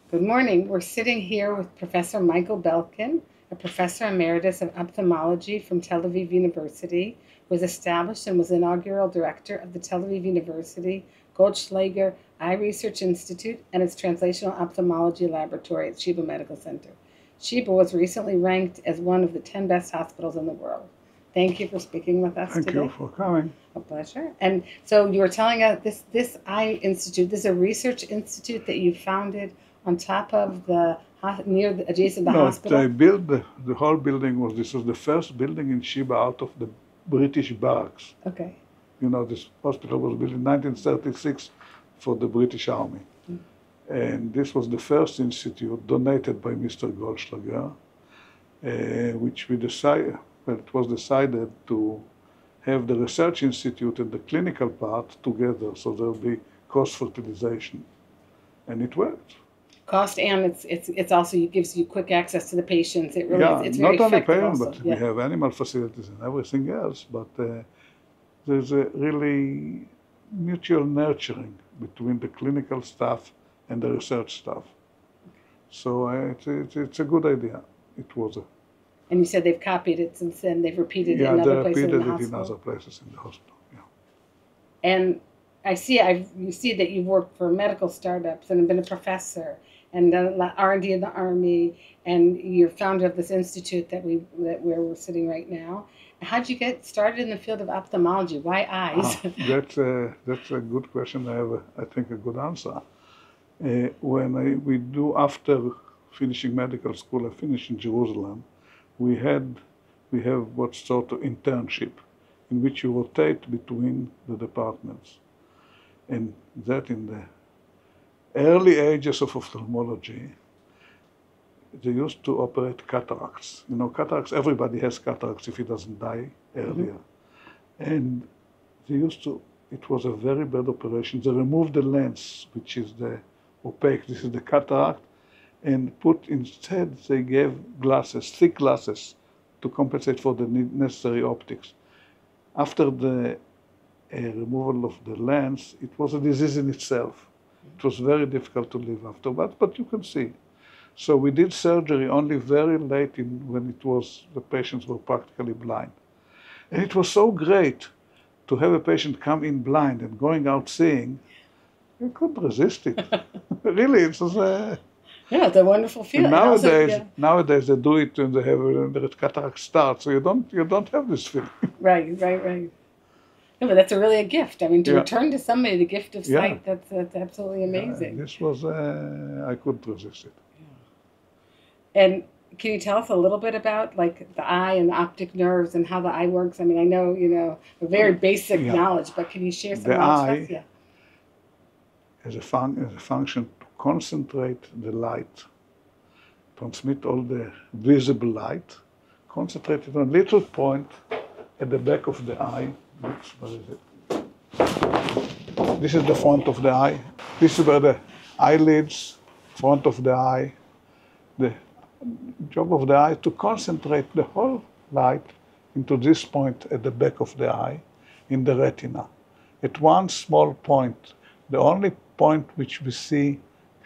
Good morning. We're sitting here with Professor Michael Belkin, a professor emeritus of ophthalmology from Tel Aviv University, who was established and was inaugural director of the Tel Aviv University Goldschlager Eye Research Institute and its Translational Ophthalmology Laboratory at Sheba Medical Center. Sheba was recently ranked as one of the 10 best hospitals in the world. Thank you for speaking with us today. Thank you for coming. A pleasure. And so you were telling us this Eye Institute, this is a research institute that you founded on top of adjacent to the hospital? They built the whole building. This was the first building in Sheba out of the British barracks. Okay. This hospital was built in 1936 for the British Army. And this was the first institute donated by Mr. Goldschlager, which it was decided to have the research institute and the clinical part together, so there'll be cross-fertilization. And it worked. Cost, and it's also gives you quick access to the patients. It really it's very not only effective patients, also. but we have animal facilities and everything else. But there's a really mutual nurturing between the clinical staff and the research staff. So it's a good idea. It was a. And you said they've copied it since then. They've repeated it in other places in the hospital. Yeah, they repeated it in other places in the hospital. Yeah. And you see that you've worked for medical startups and been a professor and done R&D in the Army, and you're founder of this institute where we're sitting right now. How'd you get started in the field of ophthalmology? Why eyes? That's a good question. I have, I think, a good answer. After finishing medical school, I finished in Jerusalem. We have what's sort of internship, in which you rotate between the departments, and that in the early ages of ophthalmology, they used to operate cataracts. Cataracts, everybody has cataracts if he doesn't die earlier. Mm-hmm. And it was a very bad operation. They removed the lens, which is the opaque, this is the cataract, and instead they gave glasses, thick glasses, to compensate for the necessary optics. After the removal of the lens, it was a disease in itself. It was very difficult to live after, but you can see. So we did surgery only very late when the patients were practically blind. And it was so great to have a patient come in blind and going out seeing. You couldn't resist it. Really, it was yeah, it's a wonderful feeling. Nowadays they do it when the cataract starts, so you don't have this feeling. Right. No, but that's really a gift. I mean, to return to somebody the gift of sight, that's absolutely amazing. This was, I couldn't resist it. Yeah. And can you tell us a little bit about like the eye and the optic nerves and how the eye works? I mean, I know, a very basic knowledge, but can you share some knowledge with us? As a function to concentrate the light, transmit all the visible light, concentrate it on a little point at the back of the eye. Oops, where is it? This is the front of the eye. This is where the eyelids, front of the eye. The job of the eye to concentrate the whole light into this point at the back of the eye in the retina. At one small point, the only point which we see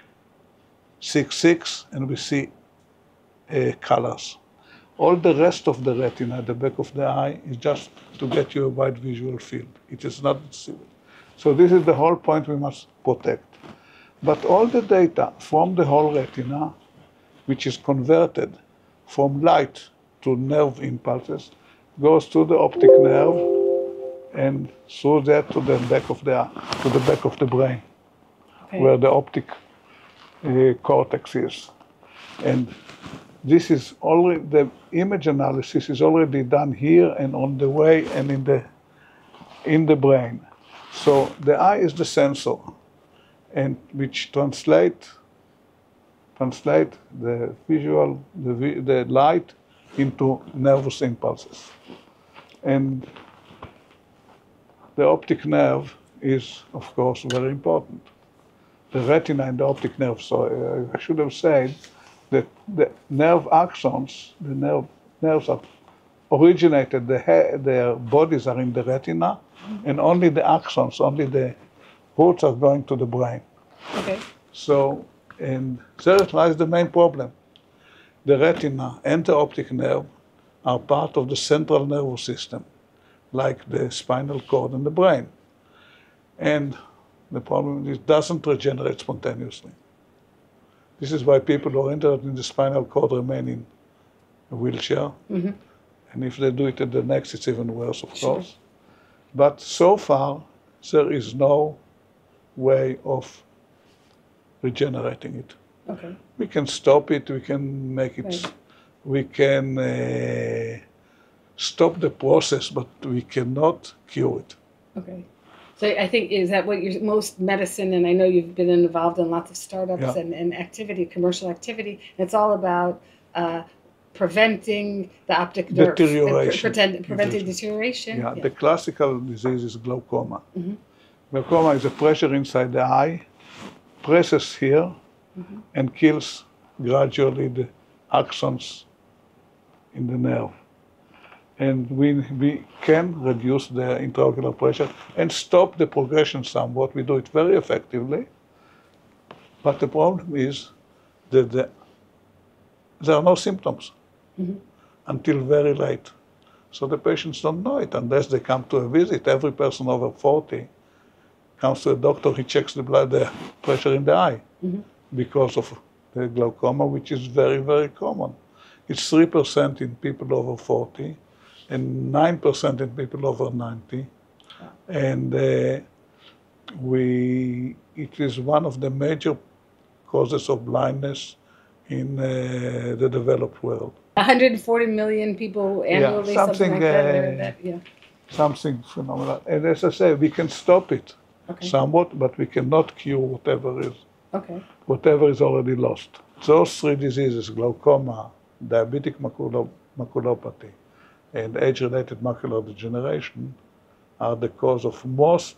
6/6 and we see colors. All the rest of the retina at the back of the eye is just to get you a wide visual field. It is not visible. So this is the whole point we must protect. But all the data from the whole retina, which is converted from light to nerve impulses, goes to the optic nerve and through that to the back of the brain, where the optic cortex is. And this is already, the image analysis is already done here and on the way and in the brain. So the eye is the sensor, and which translate the visual, the light into nervous impulses. And the optic nerve is, of course, very important. The retina and the optic nerve. So I should have said that the nerve axons, the nerves are originated, their bodies are in the retina, and only the axons, only the roots are going to the brain. Okay. So And there lies the main problem. The retina and the optic nerve are part of the central nervous system, like the spinal cord and the brain. And the problem is it doesn't regenerate spontaneously. This is why people who are interested in the spinal cord remain in a wheelchair. Mm-hmm. And if they do it at the next, it's even worse, of Sure. course. But so far, there is no way of regenerating it. Okay. We can stop it, we can make it, Right. we can stop the process, but we cannot cure it. Okay. So I think, is that what your most medicine, and I know you've been involved in lots of startups Yeah. and activity, commercial activity, and it's all about preventing the optic nerve. Deterioration. Preventing deterioration. Yeah, the classical disease is glaucoma. Mhm. Glaucoma is a pressure inside the eye, presses here, and kills gradually the axons in the nerve. And we can reduce the intraocular pressure and stop the progression somewhat. We do it very effectively. But the problem is that there are no symptoms until very late. So the patients don't know it unless they come to a visit. Every person over 40 comes to a doctor, he checks the pressure in the eye because of the glaucoma, which is very, very common. It's 3% in people over 40 and 9% in people over 90. And it is one of the major causes of blindness in the developed world. 140 million people annually, something like that. I heard that. Yeah. Something phenomenal. And as I say, we can stop it somewhat, but we cannot cure whatever is already lost. Those three diseases, glaucoma, diabetic maculopathy, and age-related macular degeneration, are the cause of most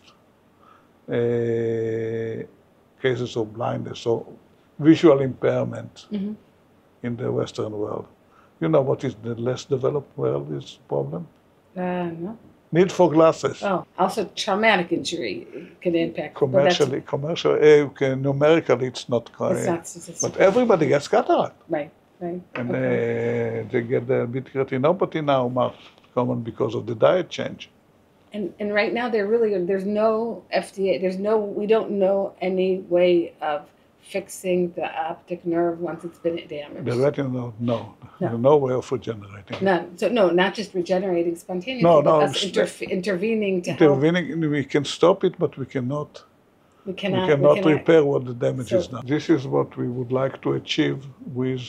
cases of blindness, or visual impairment in the Western world. You know what is the less developed world is problem? No. Need for glasses. Oh, also traumatic injury can impact. Commercially, numerically, it's not quite. It's not statistical. But everybody gets cataract. Right. And they get diabetic retinopathy now, more common because of the diet change. And right now there's no FDA, we don't know any way of fixing the optic nerve once it's been damaged. The retina, no. There's no way of regenerating. None. So no, not just regenerating spontaneously, No, but us intervening to help. We can stop it, but we cannot repair what the damage is done. This is what we would like to achieve with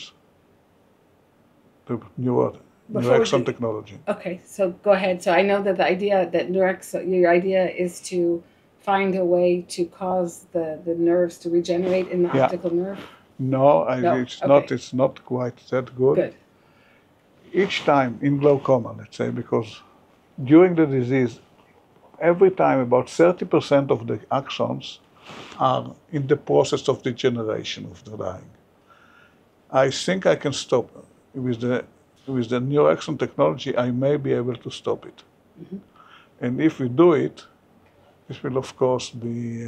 the newer Nurexon technology. Okay, so go ahead. So I know that the idea that your idea is to find a way to cause the nerves to regenerate in the optical nerve? No, it's not quite that good. Good. Each time in glaucoma, let's say, because during the disease, every time about 30% of the axons are in the process of degeneration of the dying. I think I can stop with the Nurexon technology. I may be able to stop it. And if we do it, this will, of course, be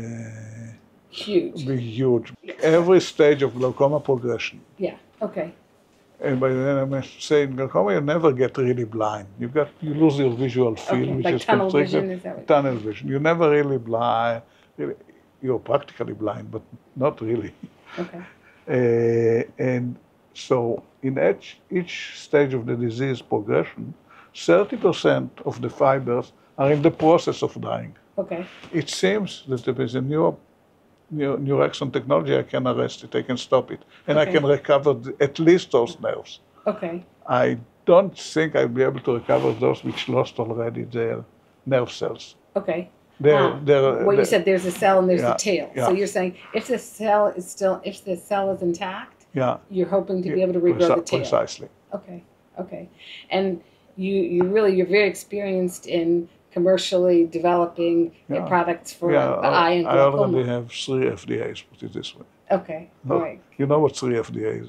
huge. Every stage of glaucoma progression. Yeah, okay. And by then I'm saying glaucoma, you never get really blind. You lose your visual field, which like is tunnel vision, is that what tunnel vision. You're never really blind. You're practically blind, but not really. Okay. And so in each stage of the disease progression, 30% of the fibers are in the process of dying. Okay. It seems that there is a new Nurexon technology. I can arrest it, I can stop it, and I can recover at least those nerves. Okay. I don't think I'll be able to recover those which lost already their nerve cells. Okay. You said there's a cell and there's a tail. Yeah. So you're saying if the cell is intact, you're hoping to be able to regrow the tail. Precisely. Okay. And you're very experienced in commercially developing products for the eye and glaucoma. I already have 3 FDAs, put it this way. Okay, all right. You know what 3 FDAs?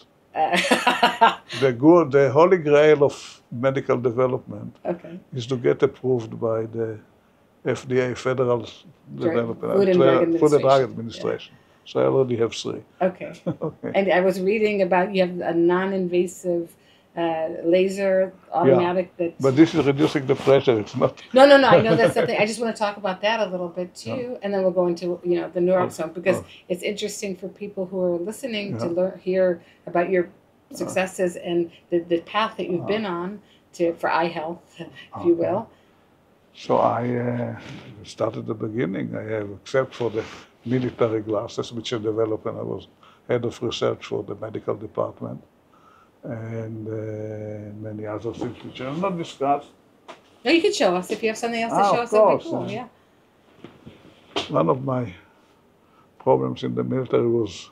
The holy grail of medical development is to get approved by the FDA, Federal Food and Drug Administration. So I already have 3. Okay. Okay. And I was reading about you have a non-invasive laser automatic that. But this is reducing the pressure. It's not. No. I know that's the thing. I just want to talk about that a little bit too, and then we'll go into the neuroxome because it's interesting for people who are listening to hear about your successes and the path that you've been on for eye health, if you will. So I started at the beginning. I have, except for the military glasses, which I developed when I was head of research for the medical department, and many other things which I will not discuss. No, you could show us if you have something else to show us. That'd be cool. Yeah. One of my problems in the military was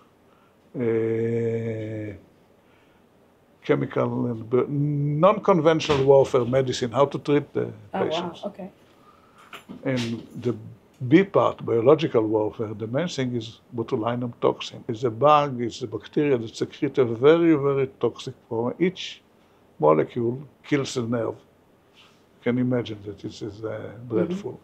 chemical and non-conventional warfare medicine, how to treat the patients. Wow, okay. And the B part, biological warfare, the main thing is botulinum toxin. It's a bug, it's a bacteria that secretes a very, very toxic form. Each molecule kills a nerve. You can imagine that this is dreadful.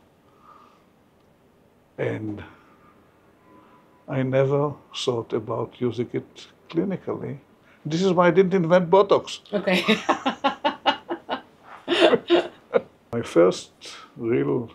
And I never thought about using it clinically. This is why I didn't invent Botox. Okay. My first real,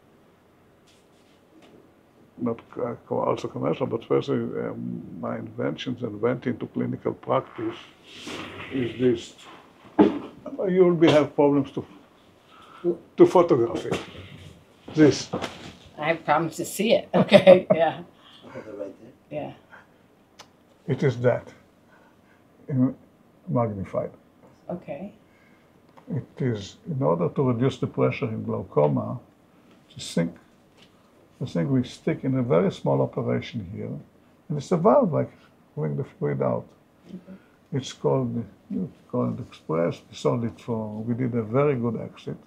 not also commercial, but first my inventions and went into clinical practice is this. You will have problems to photograph it. This. I have problems to see it. Okay, yeah. Yeah. It is that. Magnified. Okay. It is, in order to reduce the pressure in glaucoma, the thing we stick in a very small operation here, and it's a valve like bring the fluid out. Okay. It's called Express. We sold it we did a very good exit.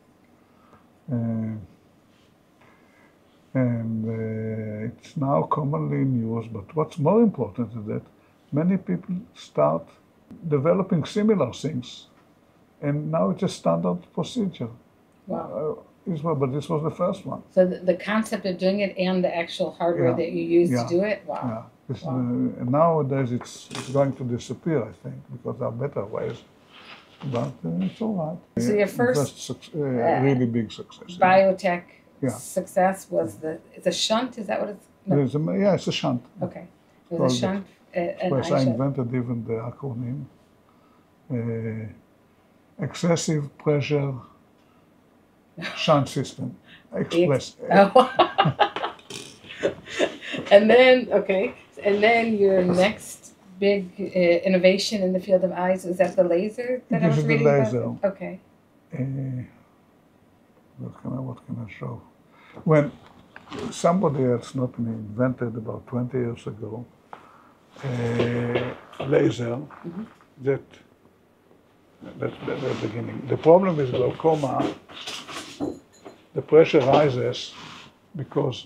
It's now commonly in use, but what's more important is that many people start developing similar things, and now it's a standard procedure. Wow. But this was the first one. So the concept of doing it and the actual hardware that you use to do it, wow. Yeah. And nowadays it's going to disappear, I think, because there are better ways. But it's all right. So your first really big success. Biotech success was it's a shunt, is that what it's? No. It's a shunt. Okay. It was a shunt. I invented even the acronym. Excessive pressure shunt system. Express. And then your next big innovation in the field of eyes, was that the laser that I was reading about? This is the laser. Okay. What can I show? When somebody else, not me, invented about 20 years ago a laser that's the beginning. The problem with glaucoma, the pressure rises because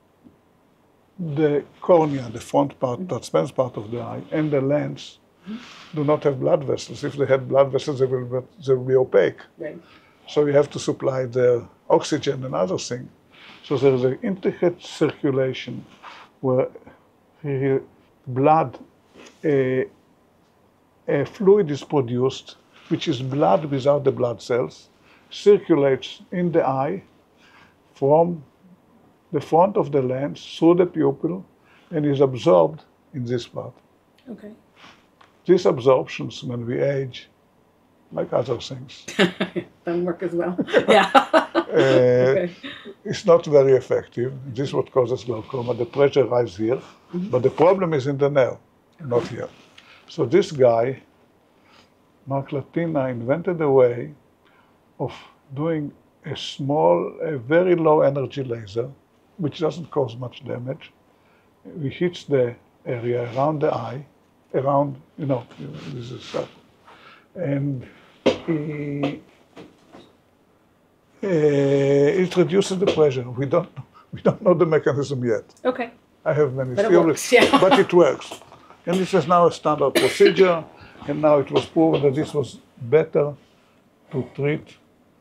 the cornea, the front part, that spans part of the eye, and the lens do not have blood vessels. If they had blood vessels, they will be opaque. Right. So you have to supply the oxygen and other things. So there is an intricate circulation where blood, a fluid is produced, which is blood without the blood cells, circulates in the eye from the front of the lens through the pupil and is absorbed in this part. Okay. These absorptions, when we age, like other things, don't work as well. Yeah. Okay. It's not very effective. This is what causes glaucoma. The pressure rises here, but the problem is in the nerve, not here. So this guy, Mark Latina, invented a way of doing a very low energy laser, which doesn't cause much damage. He hits the area around the eye, this is stuff. And it reduces the pressure. We don't know the mechanism yet. Okay. I have many theories, but it works. And this is now a standard procedure, and now it was proven that this was better to treat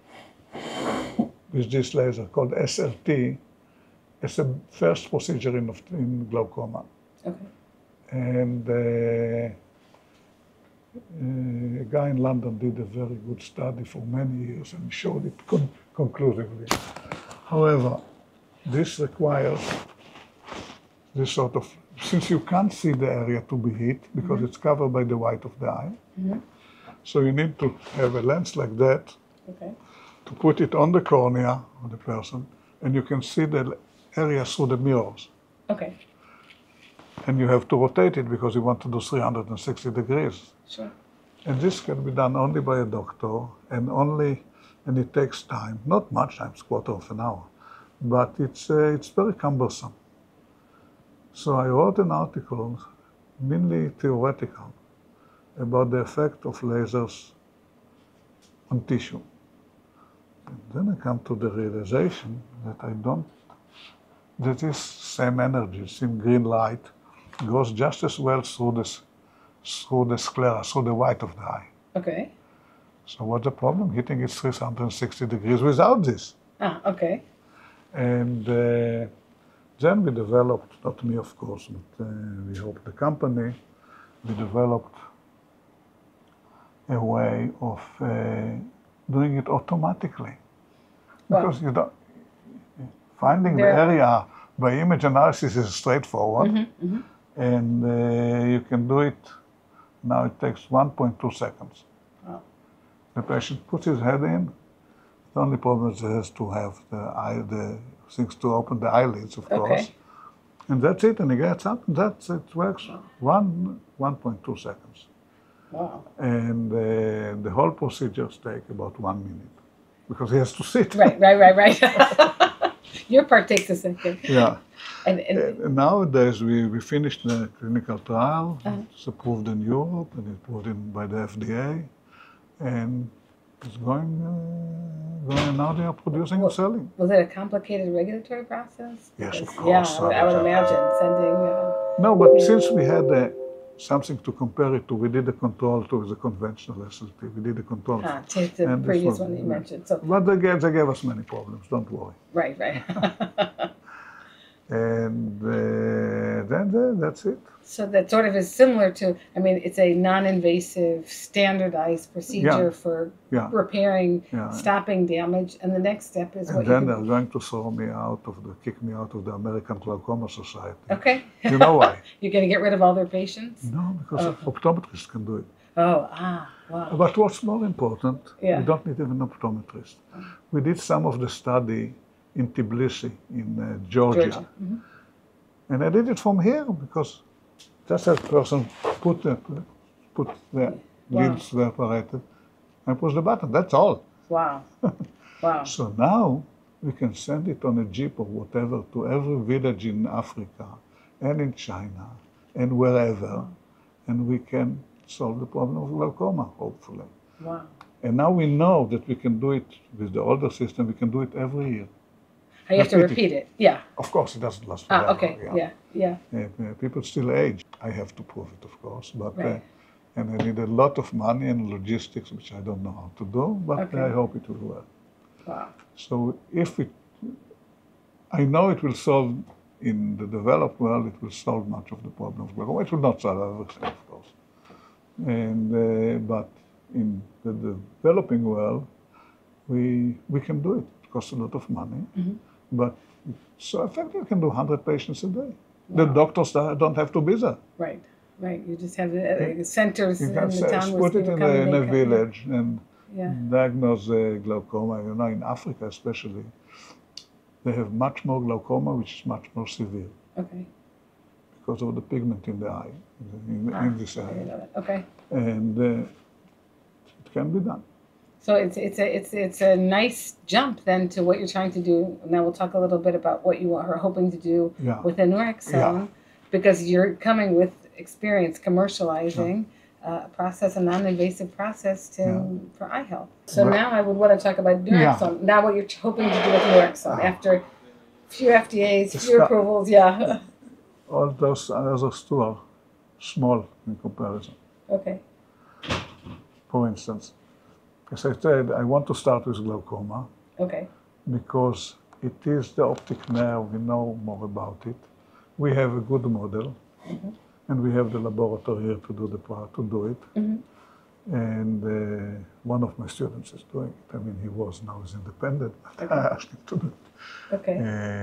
with this laser called SLT as a first procedure in glaucoma. Okay. And a guy in London did a very good study for many years and showed it conclusively. However, this requires this sort of, since you can't see the area to be hit because it's covered by the white of the eye, so you need to have a lens like that Okay. to put it on the cornea of the person, and you can see the area through the mirrors. Okay. And you have to rotate it because you want to do 360 degrees. Sure. And this can be done only by a doctor, and it takes time, not much time, it's a quarter of an hour, but it's very cumbersome. So I wrote an article, mainly theoretical, about the effect of lasers on tissue. And then I come to the realization that this same energy, same green light, goes just as well through the sclera, through the white of the eye. Okay. So what's the problem? Hitting it 360 degrees without this. Ah, okay. And then we developed, not me of course, but we helped the company, we developed a way of doing it automatically. Because you don't, finding the area by image analysis is straightforward, and you can do it, now it takes 1.2 seconds. Wow. The patient puts his head in, the only problem is he has to have the things to open the eyelids, of course. And that's it, and he gets up, and it works 1.2 seconds. Wow. And the whole procedures take about 1 minute, because he has to sit. Right. Your part takes a second. Yeah. And nowadays, we finished the clinical trial. It's approved in Europe, and it's approved by the FDA, and it's going now they are producing and selling. Was it a complicated regulatory process? Yes, of course. Yeah, I would imagine sending. No, but since we had something to compare it to, we did a control to the conventional SLT. We did a control. To the previous one you mentioned. So. But they gave us many problems, don't worry. Right. And then that's it. So that sort of is similar to, I mean, it's a non-invasive, standardized procedure for repairing, stopping damage, and the next step is what you then they're going to kick me out of the American Glaucoma Society. Okay. You know why? You're going to get rid of all their patients? No, because optometrists can do it. Wow. But what's more important, we don't need even an optometrist. Oh. We did some of the study in Tbilisi, in Georgia. And I did it from here because just that person put the lids, the apparatus, and push the button. That's all. Wow. So now we can send it on a jeep or whatever to every village in Africa and in China and wherever, and we can solve the problem of glaucoma, hopefully. Wow. And now we know that we can do it with the older system, we can do it every year. You have to repeat it. Yeah. Of course, it doesn't last forever. Okay. Yeah. People still age. I have to prove it, of course, but and I need a lot of money and logistics, which I don't know how to do, but I hope it will work. Wow. So I know it will solve, in the developed world, it will solve much of the problem of glaucoma. It will not solve everything, of course. And but in the developing world, we can do it. It costs a lot of money. But so effectively, you can do 100 patients a day. The doctors don't have to be there. Right. You just have the centers in the town where put it in a village and diagnose glaucoma. You know, in Africa especially, they have much more glaucoma, which is much more severe. Okay. Because of the pigment in the eye, in this area. Okay. And it can be done. So it's a nice jump then to what you're trying to do. Now we'll talk a little bit about what you are hoping to do with Norexome, because you're coming with experience commercializing a process, a non-invasive process for eye health. So now I would want to talk about Norexome. Now what you're hoping to do with Norexome after a few FDAs, few approvals, All those others two are small in comparison. Okay. For instance, as I said, I want to start with glaucoma. Okay. Because it is the optic nerve, we know more about it. We have a good model. And we have the laboratory here to do it. And one of my students is doing it. I mean, he was, now he's independent, but I asked him to do it. Okay.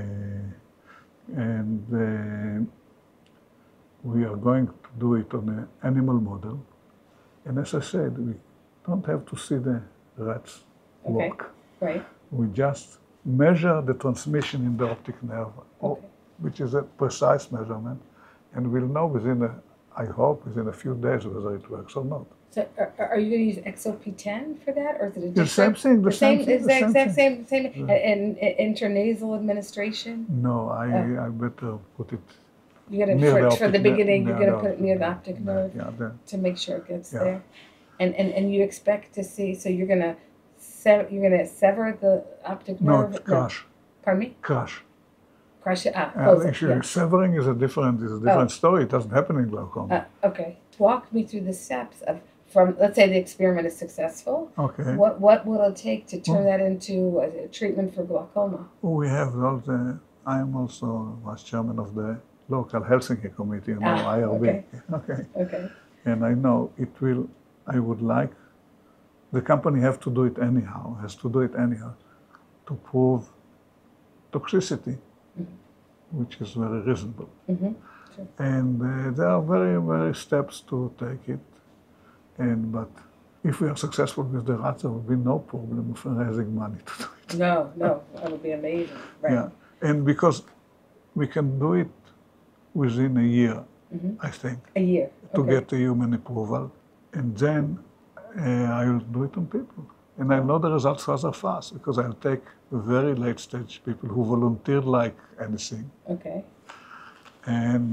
And we are going to do it on an animal model. And as I said, we don't have to see the rats walk. Right. We just measure the transmission in the optic nerve, which is a precise measurement, and we'll know I hope, within a few days whether it works or not. So are you going to use ExoP10 for that, or is it a different? The same thing. The same thing. Is the exact same? And intranasal administration? No, I better put it. You're gonna for the beginning. You're gonna put it near the optic nerve to make sure it gets there. And you expect to see. So you're gonna sever the optic nerve. No, crush. Pardon me? Crush. Crush it. Close actually, it. severing is a different story. It doesn't happen in glaucoma. Okay. Walk me through the steps from. Let's say the experiment is successful. Okay. What will it take to turn that into a treatment for glaucoma? We have I am also vice chairman of the local Helsinki committee, IRB. Okay. And I know I would like, the company has to do it anyhow, to prove toxicity, which is very reasonable. Sure. And there are very, very steps to take it. But if we are successful with the rats, there will be no problem of raising money to do it. No, that would be amazing. Right. Yeah, and because we can do it within a year, I think. A year. To get the human approval. And then I will do it on people. And I know the results rather fast because I'll take very late stage people who volunteered like anything. Okay. And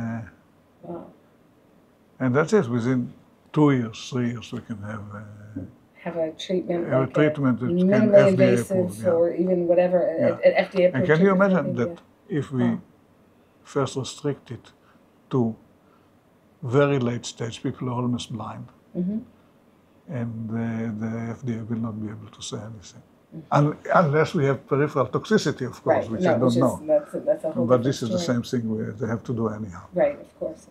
and that's it. Within 2 years, 3 years, we can have a treatment. Have a treatment that can minimally FDA invasive approved, or even whatever an FDA approved. And can you imagine treatment, that if we first restrict it to very late stage people who are almost blind, and the FDA will not be able to say anything. Unless we have peripheral toxicity, of course, which I don't know. That's a whole but this is story. the same thing they have to do anyhow. Right, of course.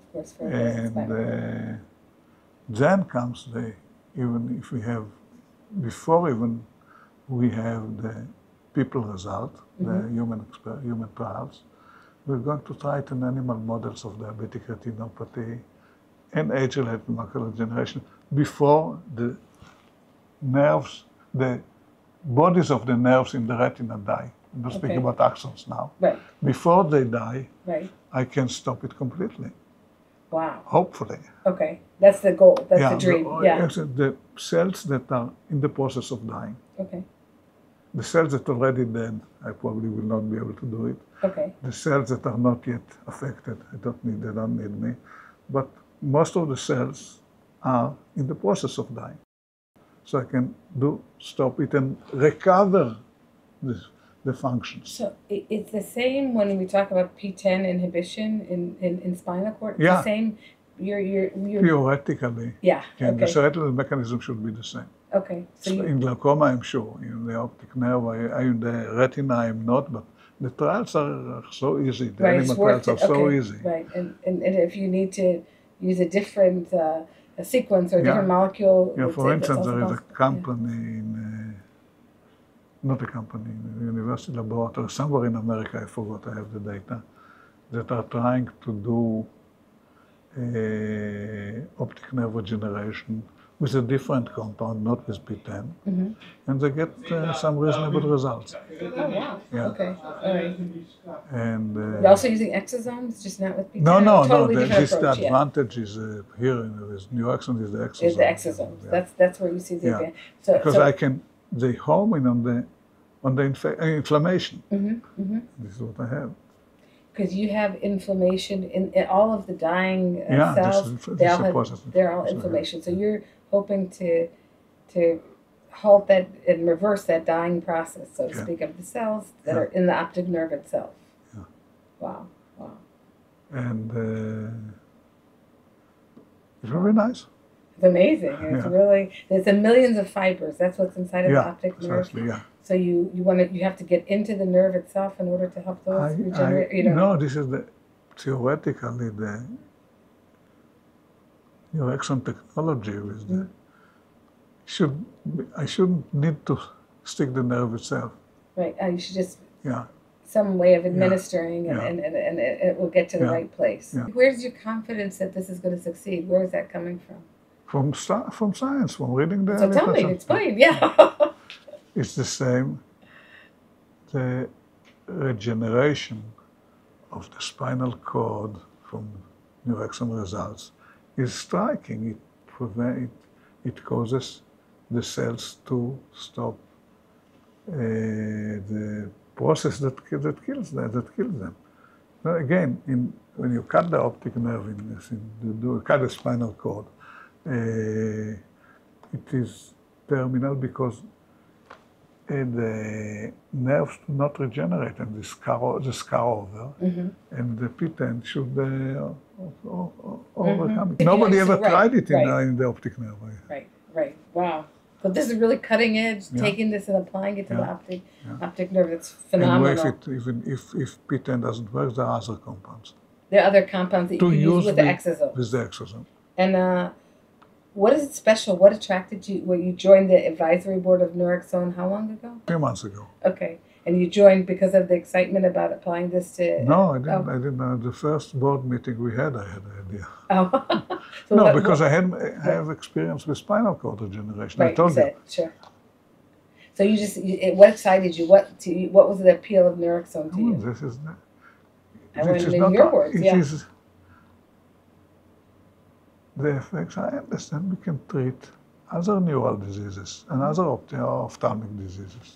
And then comes even if we have, before even we have the people result, the human trials, we're going to try it in animal models of diabetic retinopathy and age-related macular degeneration before the nerves, the bodies of the nerves in the retina die. I'm not speaking about axons now. Right. Before they die, I can stop it completely. Wow. Hopefully. Okay, that's the goal. That's the dream. The cells that are in the process of dying. Okay. The cells that are already dead, I probably will not be able to do it. Okay. The cells that are not yet affected, they don't need me. But most of the cells are in the process of dying. So I can stop it and recover the functions. So it's the same when we talk about P10 inhibition in spinal cord? It's the same? You're Theoretically. Yeah, The cellular mechanism should be the same. Okay. So in glaucoma, I'm sure. In the optic nerve, in the retina, I'm not, but the trials are so easy. The animal trials are so easy. Right, and if you need to use a different a sequence or a different molecule. For instance, there is a company not a company, a university laboratory, somewhere in America, I forgot, I have the data, that are trying to do optic nerve regeneration with a different compound, not with P10, and they get some reasonable results. Oh, wow. Yeah. Okay. All right. And you're also using exosomes, just not with P10? No. This the advantage is here in New Axon is the exosome. Is the exosomes. Yeah. That's where you see the advantage. Because they home in on the inflammation. This is what I have. Because you have inflammation in all of the dying cells. They're all inflammation. So you're hoping to halt that and reverse that dying process, so to speak, of the cells that are in the optic nerve itself. Yeah. Wow. And it's very nice. It's amazing. It's really, there's millions of fibers. That's what's inside of the optic nerve. Exactly, So you have to get into the nerve itself in order to help those regenerate. No, this is theoretically, the Neurexon technology with the I shouldn't need to stick the nerve itself. Right. You should just Yeah. some way of administering Yeah. and it will get to the Yeah. right place. Yeah. Where's your confidence that this is going to succeed? Where is that coming from? From science, from reading the So tell me, literature. explain. Yeah. It's the same. The regeneration of the spinal cord from Neurexon results is striking. It causes the cells to stop the process that kills them. Now again, when you cut the optic nerve, you cut the spinal cord, it is terminal because the nerves do not regenerate and the scar over, and the P10 should overcome it. Nobody ever tried it in the optic nerve. Right. Wow. So this is really cutting edge, taking this and applying it to the optic nerve. That's phenomenal. And if P10 doesn't work, there are other compounds. There are other compounds that you can use with the exosome. With the exosome. And what is it special? What attracted you when you joined the advisory board of Neurexon? How long ago? 3 months ago. Okay. And you joined because of the excitement about applying this to... No, I didn't. I didn't. The first board meeting we had, I had an idea. Oh. So no, because I have experience with spinal cord regeneration. Right, I told you. Sure. So what excited you? What was the appeal of Neurexon to you? This is I want to know your words. It is the effects. I understand we can treat other neural diseases and other ophthalmic diseases.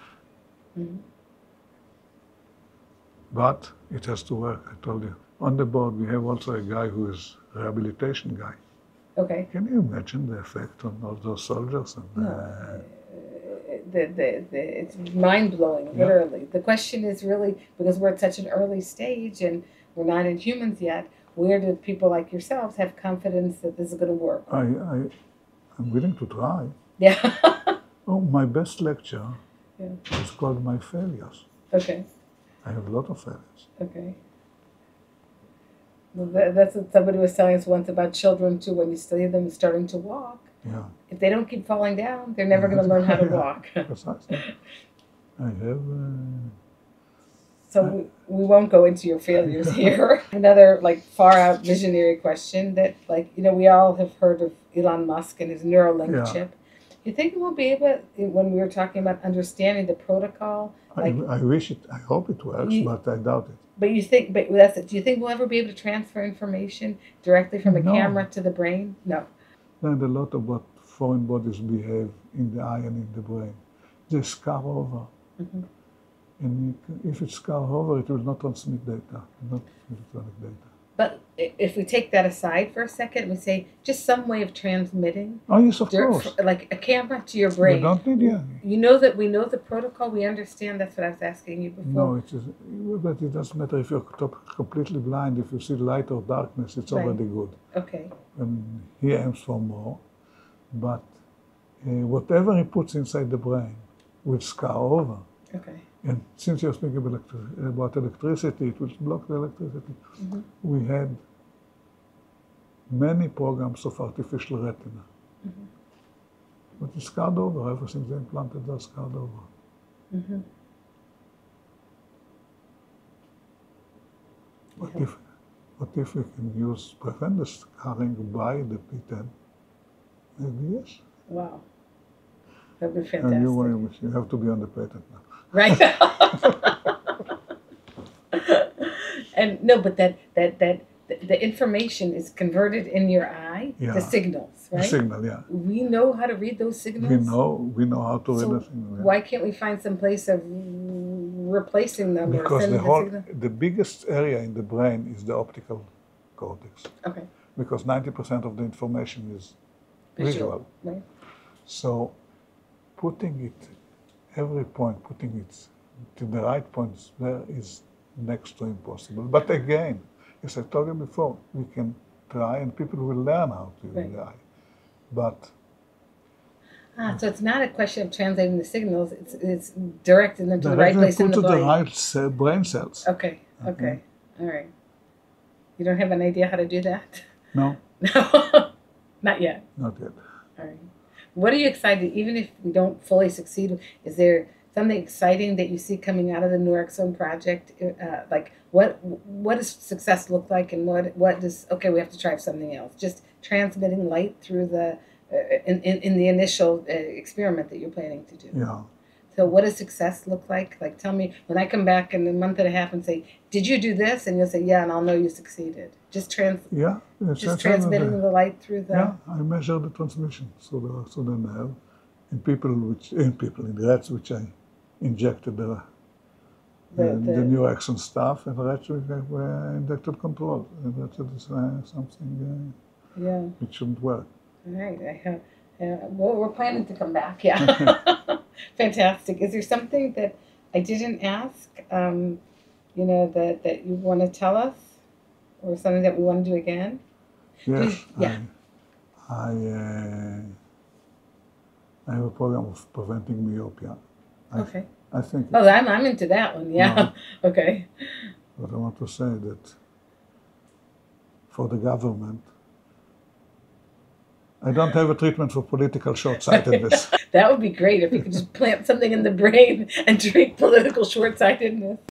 But it has to work, I told you. On the board, we have also a guy who is a rehabilitation guy. Okay. Can you imagine the effect on all those soldiers? It's mind-blowing, literally. The question is really, because we're at such an early stage and we're not in humans yet, where do people like yourselves have confidence that this is going to work? I'm willing to try. Yeah. Oh, my best lecture is called My Failures. Okay. I have a lot of failures. Okay. Well, that's what somebody was telling us once about children too. When you study them starting to walk, if they don't keep falling down, they're never going to learn how to walk. Precisely. I have. So we won't go into your failures here. Another far out visionary question that we all have heard of Elon Musk and his Neuralink chip. You think we'll be able, when we were talking about understanding the protocol? I hope it works, but I doubt it. But do you think we'll ever be able to transfer information directly from a camera to the brain? No. Learned a lot about foreign bodies behave in the eye and in the brain. They scar over. And if it scar over, it will not transmit data, not electronic data. But if we take that aside for a second, we say just some way of transmitting. Oh yes, of course. Like a camera to your brain. You don't need, You know that we know the protocol. We understand. That's what I was asking you before. No, but it doesn't matter if you're completely blind. If you see light or darkness, it's already good. Okay. And he aims for more, but whatever he puts inside the brain will scar over. Okay. And since you're speaking about electricity, it will block the electricity. We had many programs of artificial retina. But it's scarred over. Everything they implanted are scarred over. What if we can prevent the scarring by the P10? Maybe yes. Wow. That would be fantastic. And you have to be on the patent now. Right. And no, but that the information is converted in your eye to signals, right? The signal, yeah. We know how to read those signals. We know how to read the signal. Yeah. Why can't we find some place of replacing them? Because the biggest area in the brain is the optical cortex. Okay. Because 90% of the information is visual. Right. So putting it to the right points there is next to impossible. But again, as I told you before, we can try and people will learn how to use the eye. But so it's not a question of translating the signals, it's directing them to the right place in the brain. To the right brain cells. Okay. All right. You don't have an idea how to do that? No, No, not yet. not yet. All right. What are you excited, even if we don't fully succeed, is there something exciting that you see coming out of the New York Zone project? Like what does success look like, and what does, okay, we have to try something else. Just transmitting light through the, in the initial experiment that you're planning to do. Yeah. So what does success look like? Like, tell me, when I come back in a month and a half and say, did you do this? And you'll say, yeah, and I'll know you succeeded. Just transmitting the light through the... Yeah, I measure the transmission through the nerve in rats which I injected the new action stuff, and rats which were injected control. And that's something which shouldn't work. All right. Well, we're planning to come back, yeah. Fantastic. Is there something that I didn't ask, that you want to tell us? Or something that we want to do again? Yes. Yeah. I have a program of preventing myopia. Okay. I think... Oh, I'm into that one, yeah. No. Okay. But I want to say that for the government, I don't have a treatment for political short-sightedness. That would be great if you could just plant something in the brain and treat political short-sightedness.